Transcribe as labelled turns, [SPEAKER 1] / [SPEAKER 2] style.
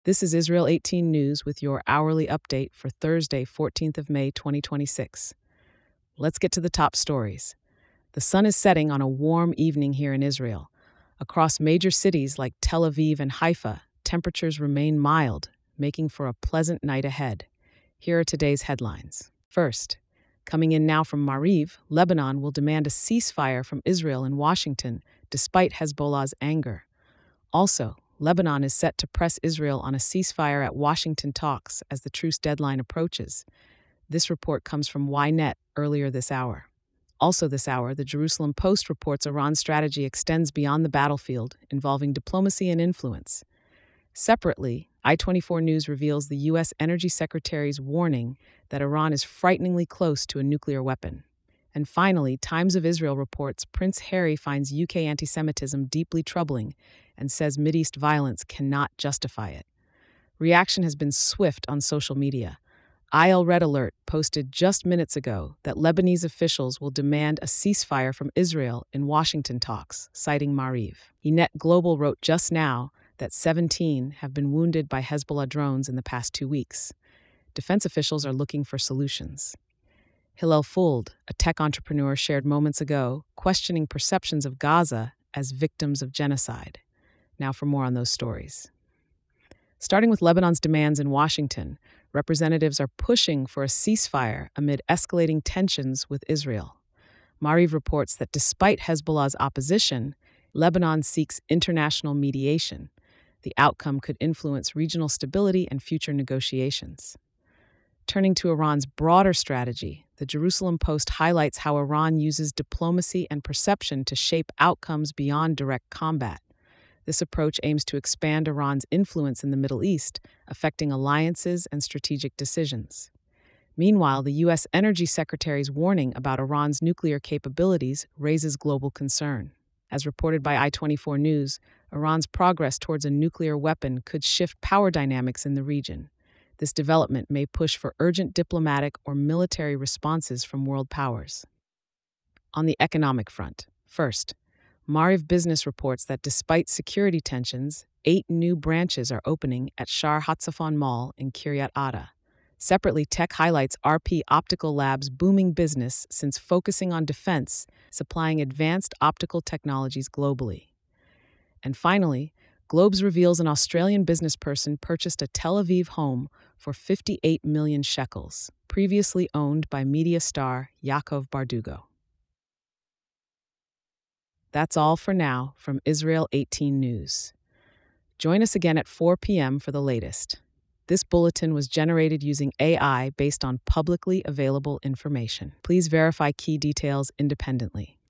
[SPEAKER 1] This is Israel 18 News with your hourly update for Thursday, 14th of May, 2026. Let's get to the top stories. The sun is setting on a warm evening here in Israel. Across major cities like Tel Aviv and Haifa, temperatures remain mild, making for a pleasant night ahead. Here are today's headlines. First, coming in now from Maariv, Lebanon will demand a ceasefire from Israel and Washington, despite Hezbollah's anger. Also, Lebanon is set to press Israel on a ceasefire at Washington talks as the truce deadline approaches. This report comes from Ynet earlier this hour. Also this hour, the Jerusalem Post reports Iran's strategy extends beyond the battlefield, involving diplomacy and influence. Separately, I-24 News reveals the U.S. Energy Secretary's warning that Iran is frighteningly close to a nuclear weapon. And finally, Times of Israel reports Prince Harry finds UK anti-Semitism deeply troubling and says Mideast violence cannot justify it. Reaction has been swift on social media. IL Red Alert posted just minutes ago that Lebanese officials will demand a ceasefire from Israel in Washington talks, citing Maariv. Ynet Global wrote just now that 17 have been wounded by Hezbollah drones in the past 2 weeks. Defense officials are looking for solutions. Hillel Fuld, a tech entrepreneur, shared moments ago, questioning perceptions of Gaza as victims of genocide. Now for more on those stories. Starting with Lebanon's demands in Washington, representatives are pushing for a ceasefire amid escalating tensions with Israel. Maariv reports that despite Hezbollah's opposition, Lebanon seeks international mediation. The outcome could influence regional stability and future negotiations. Turning to Iran's broader strategy, the Jerusalem Post highlights how Iran uses diplomacy and perception to shape outcomes beyond direct combat. This approach aims to expand Iran's influence in the Middle East, affecting alliances and strategic decisions. Meanwhile, the U.S. Energy Secretary's warning about Iran's nuclear capabilities raises global concern. As reported by I-24 News, Iran's progress towards a nuclear weapon could shift power dynamics in the region. This development may push for urgent diplomatic or military responses from world powers. On the economic front, first, Maariv Business reports that despite security tensions, 8 new branches are opening at Shar Hatzafon Mall in Kiryat Atta. Separately, Tech highlights RP Optical Labs' booming business since focusing on defense, supplying advanced optical technologies globally. And finally, Globes reveals an Australian businessperson purchased a Tel Aviv home for 58 million shekels, previously owned by media star Yaakov Bardugo. That's all for now from Israel 18 News. Join us again at 4 p.m. for the latest. This bulletin was generated using AI based on publicly available information. Please verify key details independently.